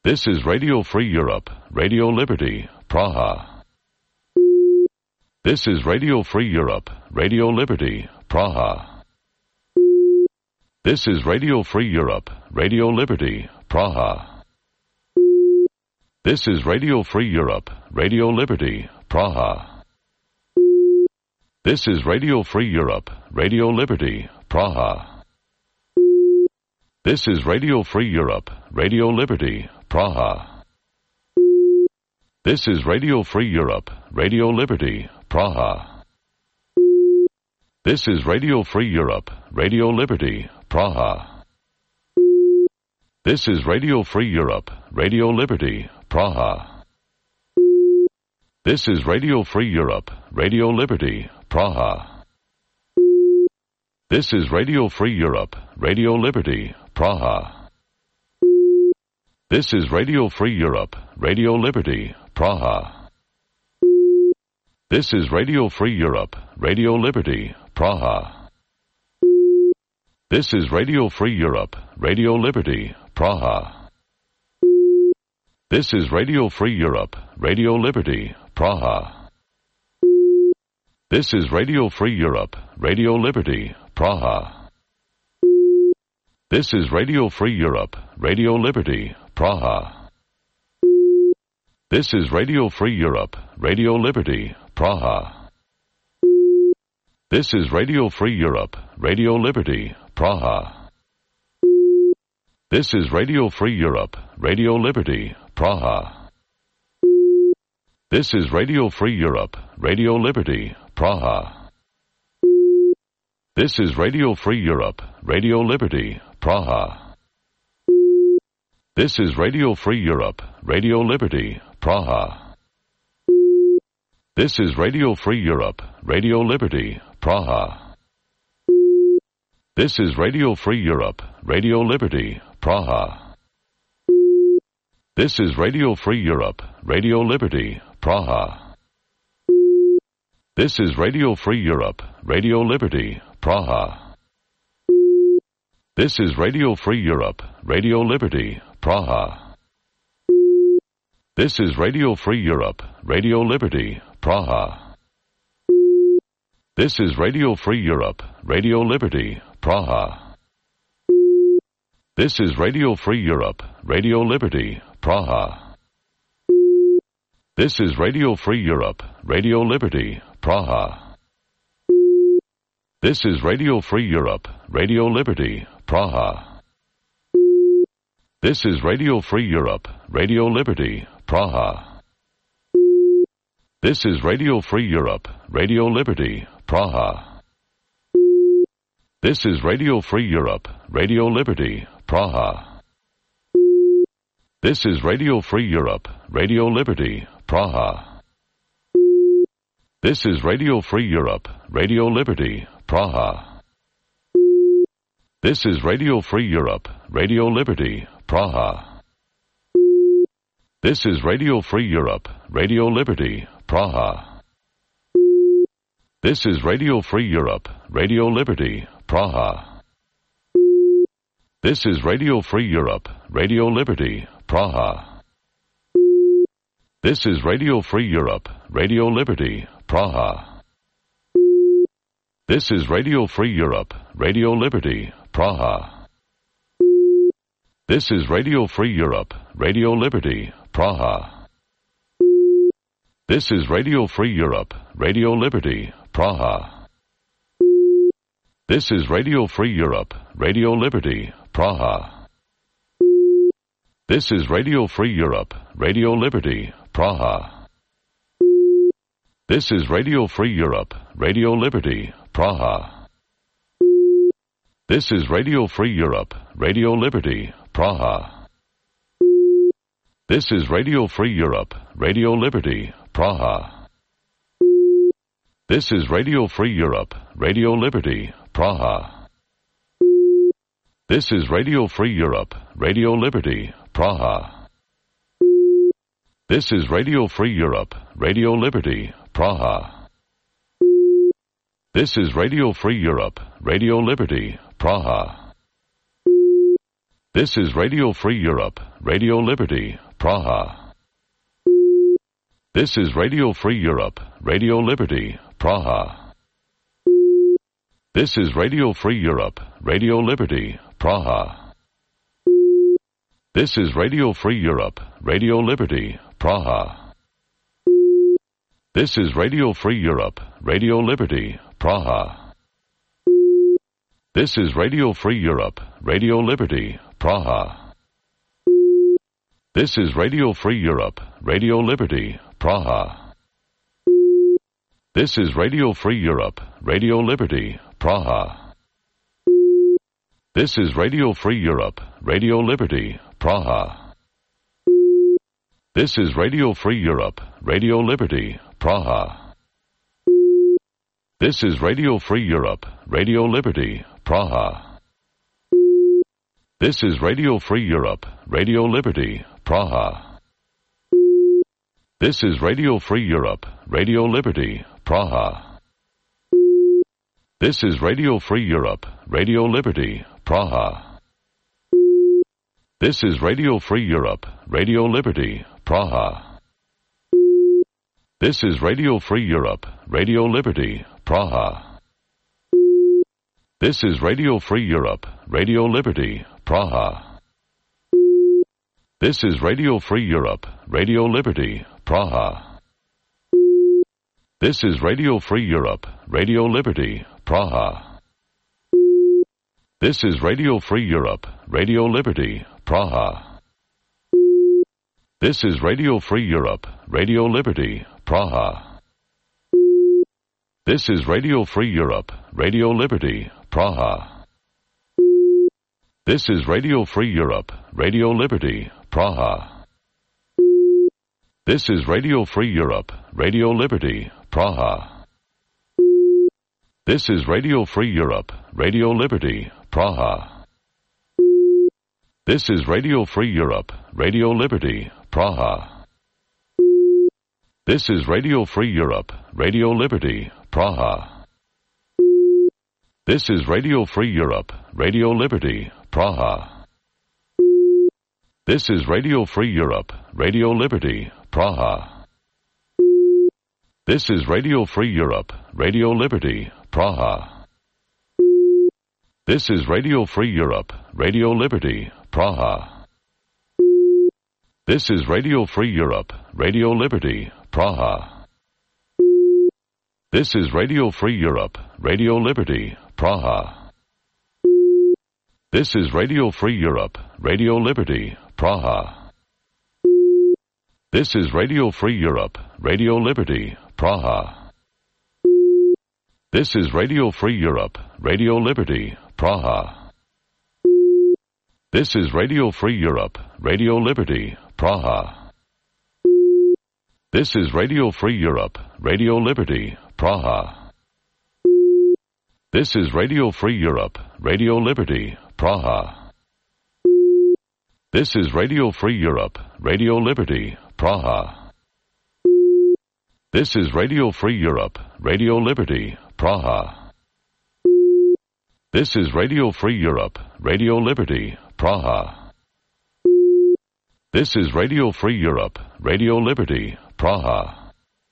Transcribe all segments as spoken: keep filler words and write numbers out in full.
This is Radio Free Europe, Radio Liberty, Praha. This is Radio Free Europe, Radio Liberty, Praha. This is Radio Free Europe, Radio Liberty, Praha. This is Radio Free Europe, Radio Liberty, Praha. This is Radio Free Europe, Radio Liberty, Praha. This is Radio Free Europe, Radio Liberty, Praha. This is Radio Free Europe, Radio Liberty, Praha. This is Radio Free Europe, Radio Liberty, Praha. This is Radio Free Europe, Radio Liberty, Praha. This is Radio Free Europe, Radio Liberty, Praha. This is Radio Free Europe, Radio Liberty, Praha. This is Radio Free Europe, Radio Liberty, Praha. This is Radio Free Europe, Radio Liberty, Praha. This is Radio Free Europe, Radio Liberty, Praha. This is Radio Free Europe, Radio Liberty, Praha. This is Radio Free Europe, Radio Liberty, Praha. This is Radio Free Europe, Radio Liberty, Praha. This is Radio Free Europe, Radio Liberty, Praha. This is Radio Free Europe, Radio Liberty, Praha. This is Radio Free Europe, Radio Liberty, Praha. This is Radio Free Europe, Radio Liberty, Praha. This is Radio Free Europe, Radio Liberty, Praha. This is Radio Free Europe, Radio Liberty, Praha. This is Radio Free Europe, Radio Liberty, Praha. This is Radio Free Europe, Radio Liberty, Praha. This is Radio Free Europe, Radio Liberty, Praha. This is Radio Free Europe, Radio Liberty, Praha. This is Radio Free Europe, Radio Liberty, Praha. This is Radio Free Europe, Radio Liberty, Praha. This is Radio Free Europe, Radio Liberty, Praha. This is Radio Free Europe, Radio Liberty, Praha. This is Radio Free Europe, Radio Liberty, Praha. This is Radio Free Europe, Radio Liberty, Praha. This is Radio Free Europe, Radio Liberty, Praha. This is Radio Free Europe, Radio Liberty, Praha. This is Radio Free Europe, Radio Liberty, Praha. This is Radio Free Europe, Radio Liberty, Praha. This is Radio Free Europe, Radio Liberty, Praha. This is Radio Free Europe, Radio Liberty, Praha. This is Radio Free Europe, Radio Liberty, Praha. This is Radio Free Europe, Radio Liberty, Praha. This is Radio Free Europe, Radio Liberty, Praha. This is Radio Free Europe, Radio Liberty, Praha. This is Radio Free Europe, Radio Liberty, Praha. This is Radio Free Europe, Radio Liberty, Praha. This is Radio Free Europe, Radio Liberty, Praha. This is Radio Free Europe, Radio Liberty, Praha. This is Radio Free Europe, Radio Liberty, Praha. This is Radio Free Europe, Radio Liberty, Praha. This is Radio Free Europe, Radio Liberty, Praha. This is Radio Free Europe, Radio Liberty, Praha. This is Radio Free Europe, Radio Liberty, Praha. This is Radio Free Europe, Radio Liberty, Praha. This is Radio Free Europe, Radio Liberty, Praha. This is Radio Free Europe, Radio Liberty, Praha. This is Radio Free Europe, Radio Liberty, Praha. This is Radio Free Europe, Radio Liberty, Praha. This is Radio Free Europe, Radio Liberty, Praha. This is Radio Free Europe, Radio Liberty, Praha. This is Radio Free Europe, Radio Liberty, Praha. This is Radio Free Europe, Radio Liberty, Praha. This is Radio Free Europe, Radio Liberty, Praha. This is Radio Free Europe, Radio Liberty, Praha. This is Radio Free Europe, Radio Liberty, Praha. This is Radio Free Europe, Radio Liberty, Praha. This is Radio Free Europe, Radio Liberty, Praha. This is Radio Free Europe, Radio Liberty, Praha. This is Radio Free Europe, Radio Liberty, Praha. This is Radio Free Europe, Radio Liberty, Praha. This is Radio Free Europe, Radio Liberty, Praha. This is Radio Free Europe, Radio Liberty, Praha. This is Radio Free Europe, Radio Liberty, Praha. This is Radio Free Europe, Radio Liberty, Praha. This is Radio Free Europe, Radio Liberty, Praha. This is Radio Free Europe, Radio Liberty, Praha. This is Radio Free Europe, Radio Liberty, Praha. This is Radio Free Europe, Radio Liberty, Praha. This is Radio Free Europe, Radio Liberty, Praha. This is Radio Free Europe, Radio Liberty, Praha. This is Radio Free Europe, Radio Liberty, Praha. This is Radio Free Europe, Radio Liberty, Praha. This is Radio Free Europe, Radio Liberty, Praha. This is Radio Free Europe, Radio Liberty, Praha. This is Radio Free Europe, Radio Liberty, Praha. This is Radio Free Europe, Radio Liberty, Praha. This is Radio Free Europe, Radio Liberty, Praha. This is Radio Free Europe, Radio Liberty, Praha. This is Radio Free Europe, Radio Liberty, Praha. This is Radio Free Europe, Radio Liberty, Praha. This is Radio Free Europe, Radio Liberty, Praha. This is Radio Free Europe, Radio Liberty, Praha. This is Radio Free Europe, Radio Liberty, Praha. This is Radio Free Europe, Radio Liberty, Praha. This is Radio Free Europe, Radio Liberty, Praha. This is Radio Free Europe, Radio Liberty, Praha. This is Radio Free Europe, Radio Liberty, Praha. This is Radio Free Europe, Radio Liberty, Praha. This is Radio Free Europe, Radio Liberty, Praha.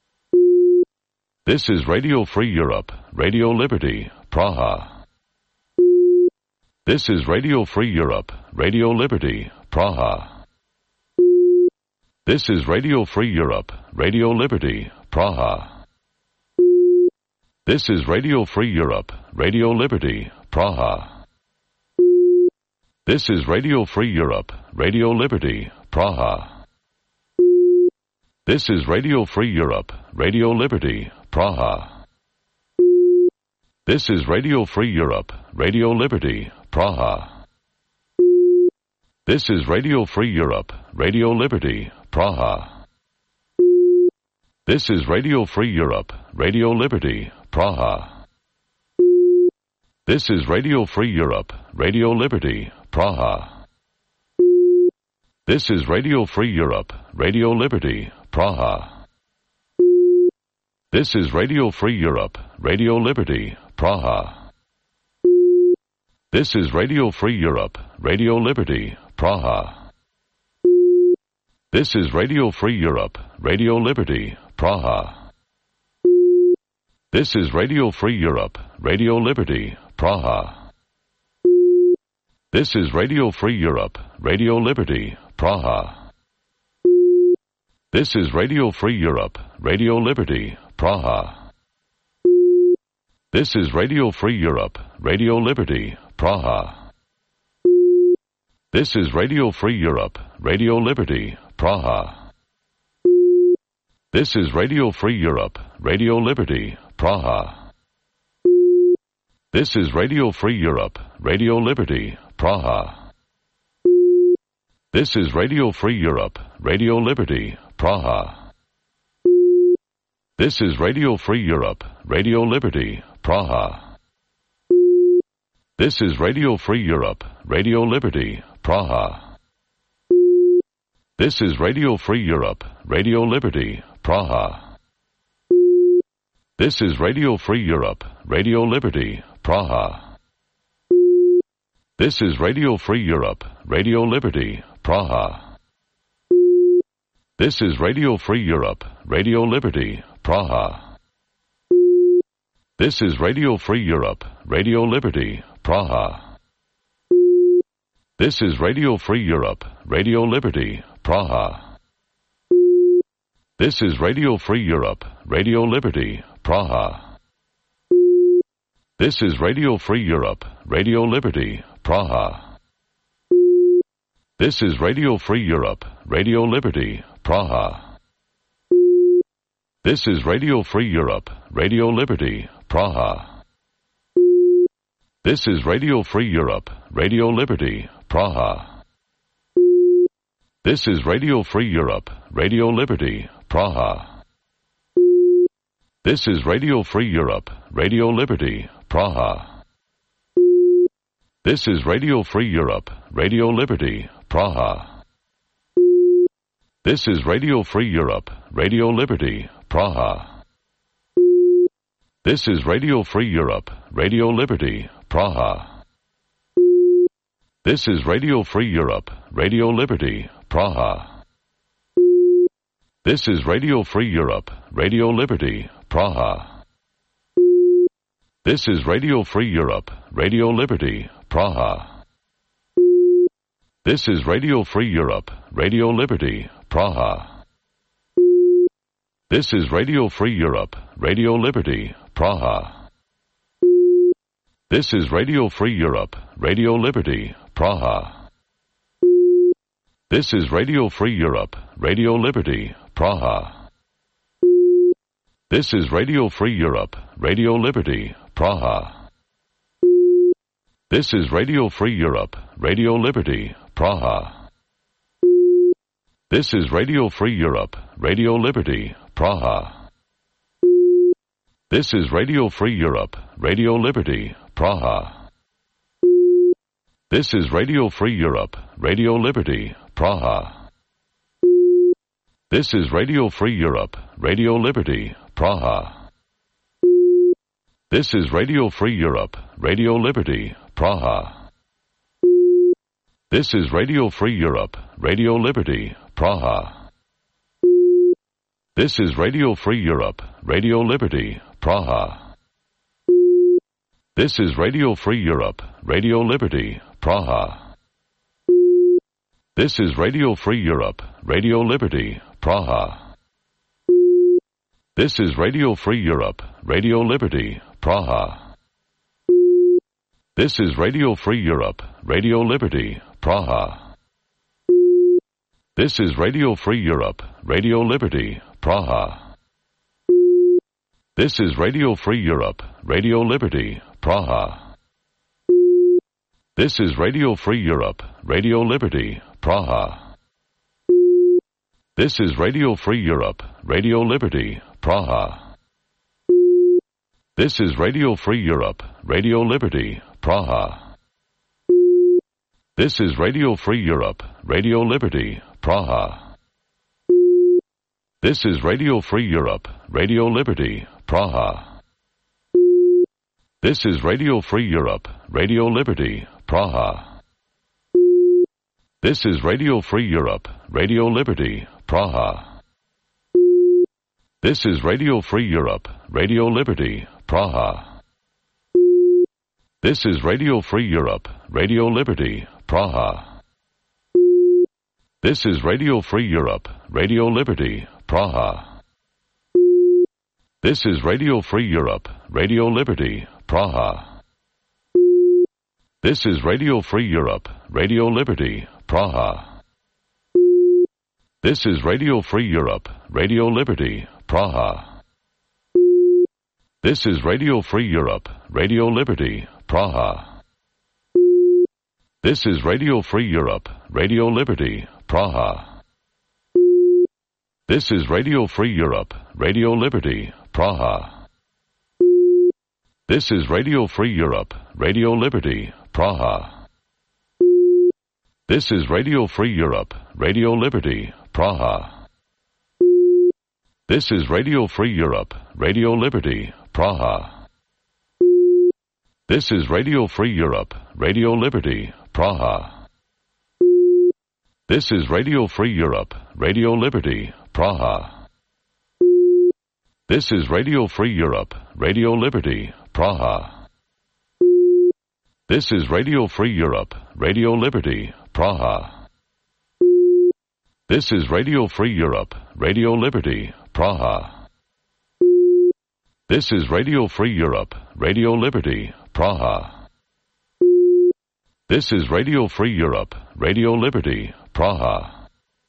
This is Radio Free Europe, Radio Liberty, Praha. This is Radio Free Europe, Radio Liberty, Praha. This is Radio Free Europe, Radio Liberty, Praha. This is Radio Free Europe, Radio Liberty, Praha. This is Radio Free Europe, Radio Liberty, Praha. This is Radio Free Europe, Radio Liberty, Praha. This is Radio Free Europe, Radio Liberty, Praha. This is Radio Free Europe, Radio Liberty, Praha. This is Radio Free Europe, Radio Liberty, Praha. This is Radio Free Europe, Radio Liberty, Praha. This is Radio Free Europe, Radio Liberty, Praha. This is Radio Free Europe, Radio Liberty, Praha. This is Radio Free Europe, Radio Liberty, Praha. This is Radio Free Europe, Radio Liberty, Praha. This is Radio Free Europe, Radio Liberty, Praha. This is Radio Free Europe, Radio Liberty, Praha. This is Radio Free Europe, Radio Liberty, Praha. This is Radio Free Europe, Radio Liberty, Praha. This is Radio Free Europe, Radio Liberty, Praha. This is Radio Free Europe, Radio Liberty, Praha. This is Radio Free Europe, Radio Liberty, Praha. This is Radio Free Europe, Radio Liberty, Praha. This is Radio Free Europe, Radio Liberty, Praha. This is Radio Free Europe, Radio Liberty, Praha. This is Radio Free Europe, Radio Liberty, Praha. This is Radio Free Europe, Radio Liberty, Praha. This is Radio Free Europe, Radio Liberty, Praha. This is Radio Free Europe, Radio Liberty, Praha. This is Radio Free Europe, Radio Liberty, Praha. This is Radio Free Europe, Radio Liberty, Praha. This is Radio Free Europe, Radio Liberty, Praha. This is Radio Free Europe, Radio Liberty, Praha. This is Radio Free Europe, Radio Liberty, Praha. This is Radio Free Europe, Radio Liberty, Praha. This is Radio Free Europe, Radio Liberty, Praha. This is Radio Free Europe, Radio Liberty, Praha. This is Radio Free Europe, Radio Liberty, Praha. This is Radio Free Europe, Radio Liberty, Praha. This is Radio Free Europe, Radio Liberty, Praha. This is Radio Free Europe, Radio Liberty, Praha. This is Radio Free Europe, Radio Liberty, Praha. This is Radio Free Europe, Radio Liberty, Praha. This is Radio Free Europe, Radio Liberty, Praha. This is Radio Free Europe, Radio Liberty, Praha. This is Radio Free Europe, Radio Liberty, Praha. This is Radio Free Europe, Radio Liberty, Praha. This is Radio Free Europe, Radio Liberty, Praha. This is Radio Free Europe, Radio Liberty, Praha. This is Radio Free Europe, Radio Liberty, Praha. This is Radio Free Europe, Radio Liberty, Praha. This is Radio Free Europe, Radio Liberty, Praha. This is Radio Free Europe, Radio Liberty, Praha. This is Radio Free Europe, Radio Liberty, Praha. This is Radio Free Europe, Radio Liberty, Praha. This is Radio Free Europe, Radio Liberty, Praha. This is Radio Free Europe, Radio Liberty, Praha. This is Radio Free Europe, Radio Liberty, Praha. This is Radio Free Europe, Radio Liberty, Praha. This is Radio Free Europe, Radio Liberty, Praha. This is Radio Free Europe, Radio Liberty, Praha. This is Radio Free Europe, Radio Liberty, Praha. This is Radio Free Europe, Radio Liberty, Praha. This is Radio Free Europe, Radio Liberty, Praha. This is Radio Free Europe, Radio Liberty, Praha. This is Radio Free Europe, Radio Liberty, Praha. This is Radio Free Europe, Radio Liberty, Praha. This is Radio Free Europe, Radio Liberty, Praha. This is Radio Free Europe, Radio Liberty, Praha. This is Radio Free Europe, Radio Liberty, Praha. This is Radio Free Europe, Radio Liberty, Praha. This is Radio Free Europe, Radio Liberty, Praha. This is Radio Free Europe, Radio Liberty, Praha. This is Radio Free Europe, Radio Liberty, Praha. This is Radio Free Europe, Radio Liberty, Praha. This is Radio Free Europe, Radio Liberty, Praha. This is Radio Free Europe, Radio Liberty, Praha. This is Radio Free Europe, Radio Liberty, Praha. This is Radio Free Europe, Radio Liberty, Praha. This is Radio Free Europe, Radio Liberty, Praha. This is Radio Free Europe, Radio Liberty, Praha. This is Radio Free Europe, Radio Liberty, Praha. This is Radio Free Europe, Radio Liberty, Praha. This is Radio Free Europe, Radio Liberty, Praha. This is Radio Free Europe, Radio Liberty, Praha. This is Radio Free Europe, Radio Liberty, Praha. This is Radio Free Europe, Radio Liberty, Praha. This is Radio Free Europe, Radio Liberty, Praha. This is Radio Free Europe, Radio Liberty, Praha.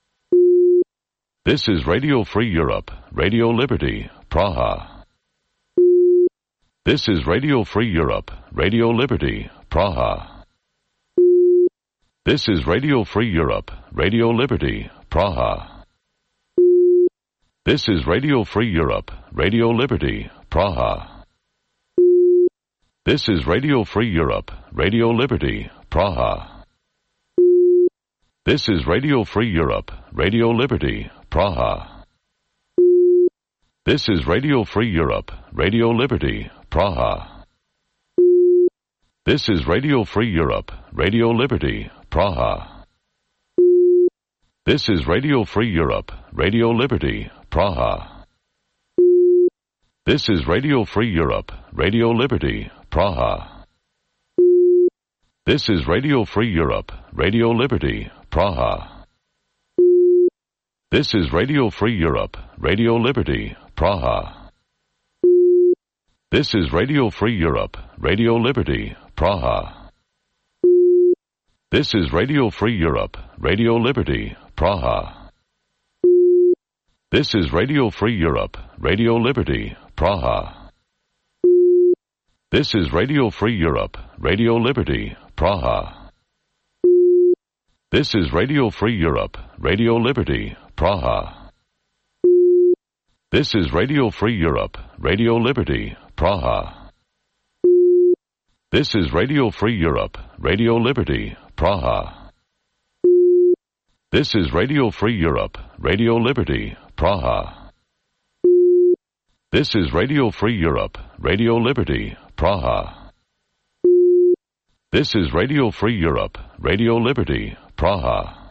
This is Radio Free Europe, Radio Liberty, Praha. This is Radio Free Europe, Radio Liberty, Praha. This is Radio Free Europe, Radio Liberty, Praha. This is Radio Free Europe, Radio Liberty, Praha. This is Radio Free Europe, Radio Liberty, Praha. This is Radio Free Europe, Radio Liberty, Praha. This is Radio Free Europe, Radio Liberty, Praha. This is Radio Free Europe, Radio Liberty, Praha. This is Radio Free Europe, Radio Liberty, Praha. This is Radio Free Europe, Radio Liberty, Praha. This is Radio Free Europe, Radio Liberty, Praha. This is Radio Free Europe, Radio Liberty, Praha. This is Radio Free Europe, Radio Liberty, Praha. This is Radio Free Europe, Radio Liberty, Praha. This is Radio Free Europe, Radio Liberty, Praha. This is Radio Free Europe, Radio Liberty, Praha. This is Radio Free Europe, Radio Liberty, Praha. This is Radio Free Europe, Radio Liberty, Praha. This is Radio Free Europe, Radio Liberty, Praha. This is Radio Free Europe, Radio Liberty, Praha. This is Radio Free Europe, Radio Liberty, Praha. This is Radio Free Europe, Radio Liberty, Praha.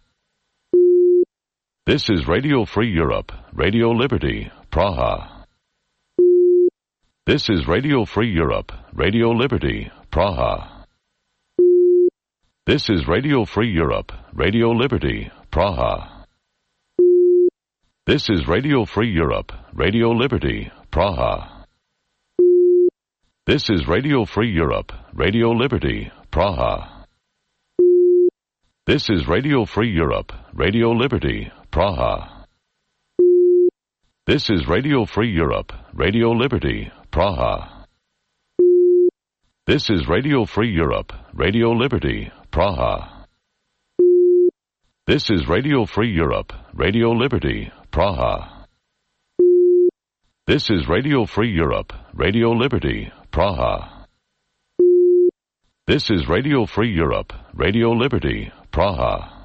This is Radio Free Europe, Radio Liberty, Praha. This is Radio Free Europe, Radio Liberty, Praha. This is Radio Free Europe, Radio Liberty, Praha. This is Radio Free Europe, Radio Liberty, Praha. This is Radio Free Europe, Radio Liberty, Praha. This is Radio Free Europe, Radio Liberty, Praha. This is Radio Free Europe, Radio Liberty, Praha. This is Radio Free Europe, Radio Liberty, Praha. This is Radio Free Europe, Radio Liberty, Praha. This is Radio Free Europe, Radio Liberty, Praha. This is Radio Free Europe, Radio Liberty, Praha.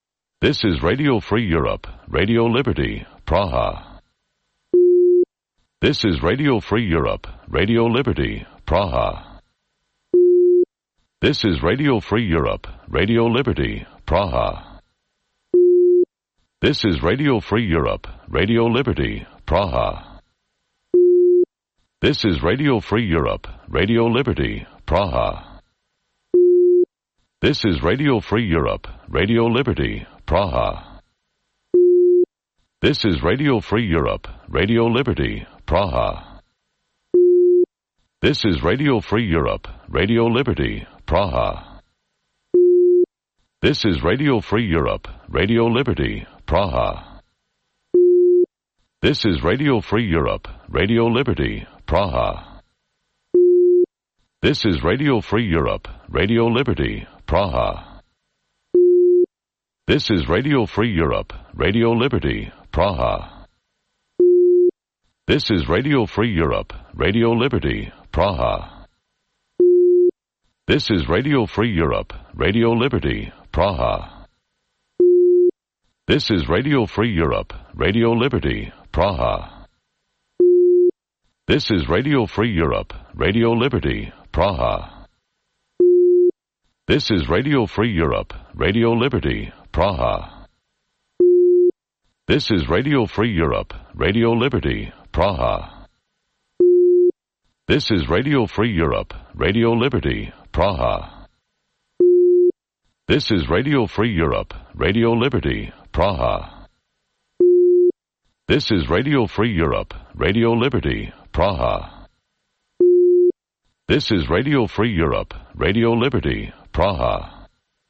This is Radio Free Europe, Radio Liberty, Praha. This is Radio Free Europe, Radio Liberty, Praha. This is Radio Free Europe, Radio Liberty, Praha. This is Radio Free Europe, Radio Liberty, Praha. This is Radio Free Europe, Radio Liberty, Praha. This is Radio Free Europe, Radio Liberty, Praha. This is Radio Free Europe, Radio Liberty, Praha. This is Radio Free Europe, Radio Liberty, Praha. This is Radio Free Europe, Radio Liberty, Praha. This is Radio Free Europe, Radio Liberty, Praha. This is Radio Free Europe, Radio Liberty, Praha. This is Radio Free Europe, Radio Liberty, Praha. This is Radio Free Europe, Radio Liberty, Praha. This is Radio Free Europe, Radio Liberty, Praha. This is Radio Free Europe, Radio Liberty, Praha. This is Radio Free Europe, Radio Liberty, Praha. This is Radio Free Europe, Radio Liberty, Praha. This is Radio Free Europe, Radio Liberty, Praha. This is Radio Free Europe, Radio Liberty, Praha. This is Radio Free Europe, Radio Liberty, Praha. This is Radio Free Europe, Radio Liberty, Praha. This is Radio Free Europe, Radio Liberty, Praha.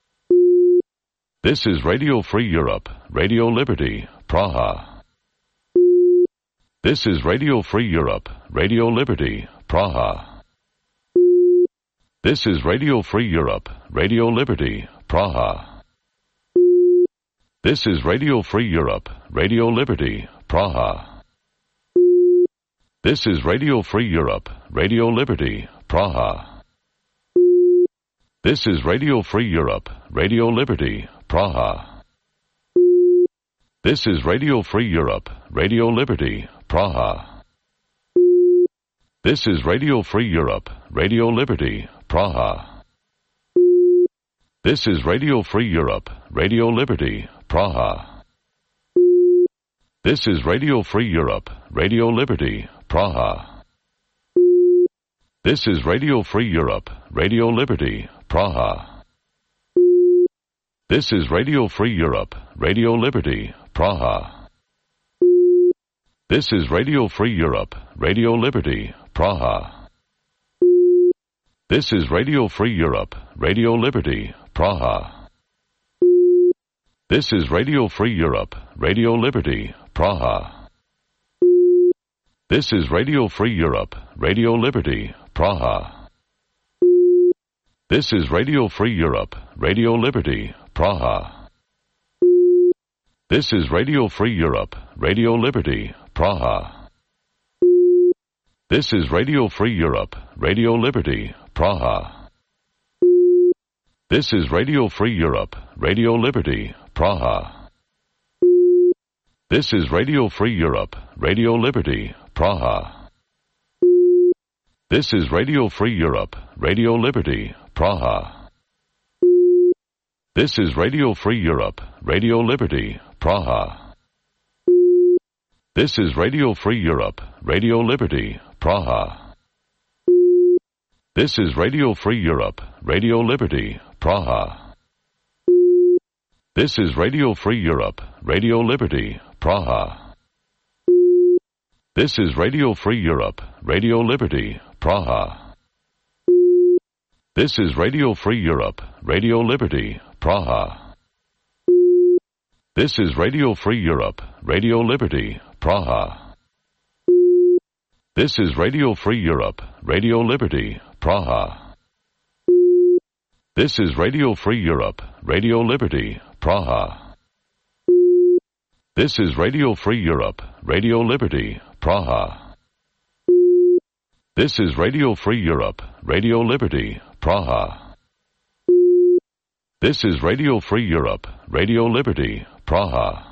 This is Radio Free Europe, Radio Liberty, Praha. This is Radio Free Europe, Radio Liberty, Praha. This is Radio Free Europe, Radio Liberty, Praha. This is Radio Free Europe, Radio Liberty, Praha. This is Radio Free Europe, Radio Liberty, Praha. This is Radio Free Europe, Radio Liberty, Praha. This is Radio Free Europe, Radio Liberty, Praha. This is Radio Free Europe, Radio Liberty, Praha. This is Radio Free Europe, Radio Liberty, Praha. This is Radio Free Europe, Radio Liberty, Praha. This is Radio Free Europe, Radio Liberty, Praha. This is Radio Free Europe, Radio Liberty, Praha. This is Radio Free Europe, Radio Liberty, Praha. This is Radio Free Europe, Radio Liberty, Praha. This is Radio Free Europe, Radio Liberty, Praha. This is Radio Free Europe, Radio Liberty, Praha. This is Radio Free Europe, Radio Liberty, Praha. This is Radio Free Europe, Radio Liberty, Praha. This is Radio Free Europe, Radio Liberty, Praha. This is Radio Free Europe, Radio Liberty, Praha. This is Radio Free Europe, Radio Liberty, Praha. This is Radio Free Europe, Radio Liberty, Praha. This is Radio Free Europe, Radio Liberty, Praha. This is Radio Free Europe, Radio Liberty, Praha. This is Radio Free Europe, Radio Liberty, Praha. This is Radio Free Europe, Radio Liberty, Praha. This is Radio Free Europe, Radio Liberty, Praha. This is Radio Free Europe, Radio Liberty, Praha. This is Radio Free Europe, Radio Liberty, Praha. This is Radio Free Europe, Radio Liberty, Praha. This is Radio Free Europe, Radio Liberty, Praha. This is Radio Free Europe, Radio Liberty, Praha. This is Radio Free Europe, Radio Liberty, Praha. This is Radio Free Europe, Radio Liberty, Praha.